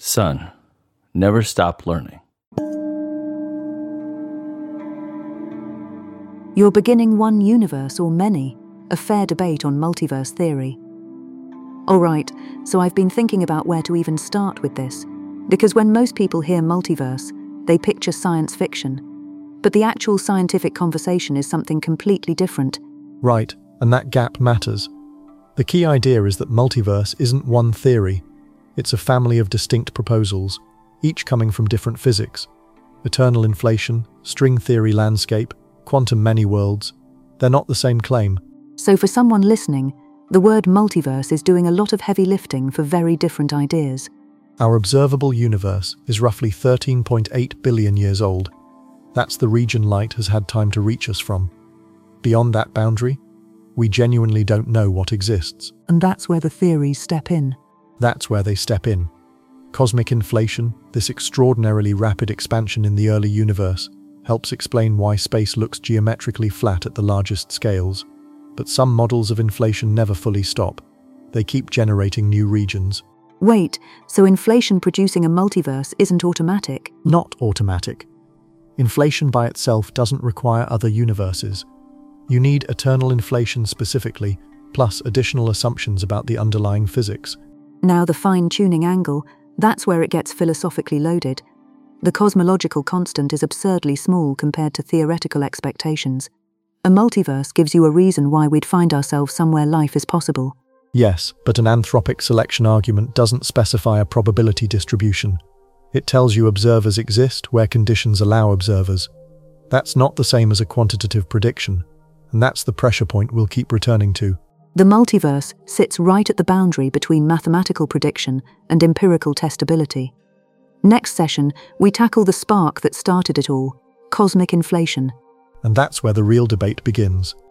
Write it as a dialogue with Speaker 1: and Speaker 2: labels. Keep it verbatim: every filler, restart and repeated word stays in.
Speaker 1: Son, never stop learning.
Speaker 2: You're beginning one universe or many, a fair debate on multiverse theory. Alright, so I've been thinking about where to even start with this, because when most people hear multiverse, they picture science fiction. But the actual scientific conversation is something completely different.
Speaker 3: Right, and that gap matters. The key idea is that multiverse isn't one theory. It's a family of distinct proposals, each coming from different physics. Eternal inflation, string theory landscape, quantum many worlds. They're not the same claim.
Speaker 2: So for someone listening, the word multiverse is doing a lot of heavy lifting for very different ideas.
Speaker 3: Our observable universe is roughly thirteen point eight billion years old. That's the region light has had time to reach us from. Beyond that boundary, we genuinely don't know what exists.
Speaker 2: And that's where the theories step in.
Speaker 3: That's where they step in. Cosmic inflation, this extraordinarily rapid expansion in the early universe, helps explain why space looks geometrically flat at the largest scales. But some models of inflation never fully stop. They keep generating new regions.
Speaker 2: Wait, so inflation producing a multiverse isn't automatic?
Speaker 3: Not automatic. Inflation by itself doesn't require other universes. You need eternal inflation specifically, plus additional assumptions about the underlying physics.
Speaker 2: Now the fine-tuning angle, that's where it gets philosophically loaded. The cosmological constant is absurdly small compared to theoretical expectations. A multiverse gives you a reason why we'd find ourselves somewhere life is possible.
Speaker 3: Yes, but an anthropic selection argument doesn't specify a probability distribution. It tells you observers exist where conditions allow observers. That's not the same as a quantitative prediction, and that's the pressure point we'll keep returning to.
Speaker 2: The multiverse sits right at the boundary between mathematical prediction and empirical testability. Next session, we tackle the spark that started it all, cosmic inflation.
Speaker 3: And that's where the real debate begins.